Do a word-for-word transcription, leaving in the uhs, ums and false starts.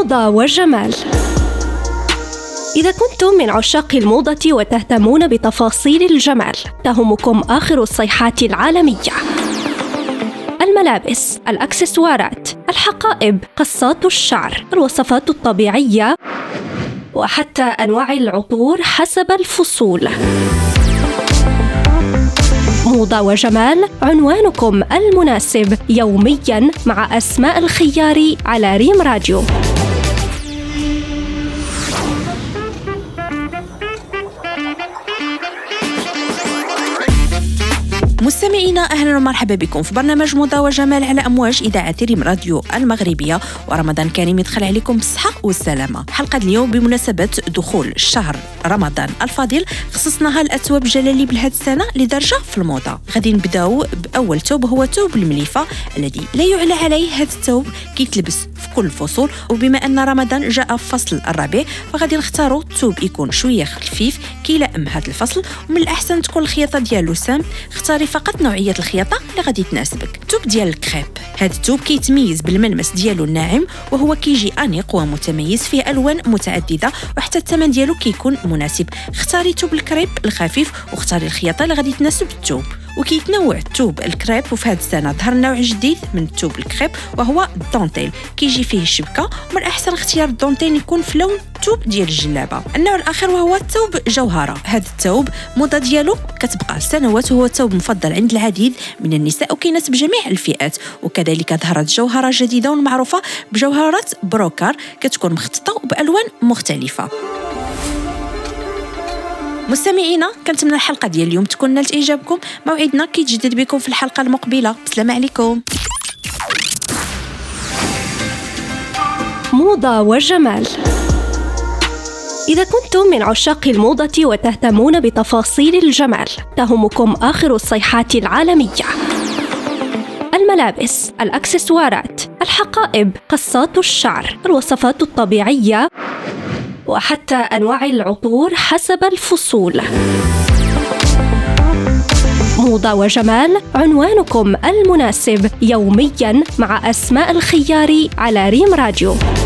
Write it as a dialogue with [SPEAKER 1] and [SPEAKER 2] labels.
[SPEAKER 1] موضة وجمال. إذا كنتم من عشاق الموضة وتهتمون بتفاصيل الجمال، تهمكم آخر الصيحات العالمية: الملابس، الأكسسوارات، الحقائب، قصات الشعر، الوصفات الطبيعية، وحتى أنواع العطور حسب الفصول. موضة وجمال، عنوانكم المناسب يومياً مع أسماء الخياري على ريم راديو.
[SPEAKER 2] مستمعينا، أهلا ومرحبا بكم في برنامج موضة وجمال على أمواج إذاعة ريم راديو المغربية، ورمضان كريم يدخل عليكم بالصحة والسلامة. حلقة اليوم بمناسبة دخول شهر رمضان الفضيل خصصناها الأثواب جلاليب لهذه السنة لدرجة في الموضة. غادي نبداو بأول ثوب، هو ثوب المليفة الذي لا يعلى عليه. هذا الثوب كيتلبس في كل الفصول، وبما أن رمضان جاء في فصل الربيع فغادي نختاروا ثوب يكون شوية خفيف كيلائم هذا الفصل، ومن الأحسن تكون الخياطة ديالو سام. اختاري فقط نوعية الخياطة اللي غادي تناسبك. الثوب ديال الكريب، هذا الثوب كيتميز بالملمس ديالو الناعم، وهو كيجي أنيق ومتميز، فيه ألوان متعددة، وحتى الثمن ديالو كيكون مناسب. اختاري ثوب الكريب الخفيف، واختاري الخياطة اللي غادي تناسب الثوب. وكيتنوع الثوب الكريب، وفي هذه السنة ظهر نوع جديد من الثوب الكريب وهو الدونتيل، كيجي فيه الشبكة، ومن الأحسن اختيار الدونتيل يكون في لون الثوب ديال الجلابة. النوع الآخر وهو الثوب جوهرة. هذا الثوب موضة ديالو كتبقى سنوات، وهو ثوب مفضل عند العديد من النساء وكيناسب جميع الفئات. وكذلك ظهرت جوهرة جديدة والمعروفة بجوهرة بروكار، كتكون مخططة وبألوان مختلفة. مستمعينا، كنتمنى الحلقة ديال اليوم تكون نالت إعجابكم. موعدنا كيتجدد بكم في الحلقة المقبلة. السلام عليكم.
[SPEAKER 1] موضة وجمال. إذا كنتم من عشاق الموضة وتهتمون بتفاصيل الجمال، تهمكم آخر الصيحات العالمية: الملابس، الأكسسوارات، الحقائب، قصات الشعر، الوصفات الطبيعية، وحتى أنواع العطور حسب الفصول. موضة وجمال، عنوانكم المناسب يومياً مع أسماء الخياري على ريم راديو.